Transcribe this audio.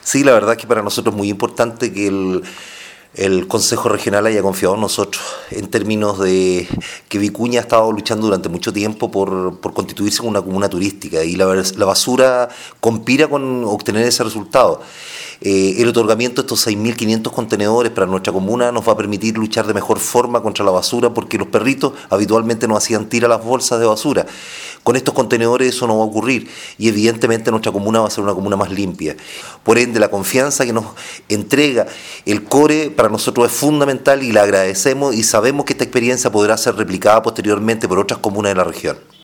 Sí, la verdad es que para nosotros es muy importante que el Consejo Regional haya confiado en nosotros, en términos de que Vicuña ha estado luchando durante mucho tiempo por constituirse como una comuna turística, y la basura conspira con obtener ese resultado. El otorgamiento de estos 6.500 contenedores para nuestra comuna nos va a permitir luchar de mejor forma contra la basura, porque los perritos habitualmente nos hacían tirar las bolsas de basura. Con estos contenedores eso no va a ocurrir, y evidentemente nuestra comuna va a ser una comuna más limpia. Por ende, la confianza que nos entrega el CORE para nosotros es fundamental, y la agradecemos, y sabemos que esta experiencia podrá ser replicada posteriormente por otras comunas de la región.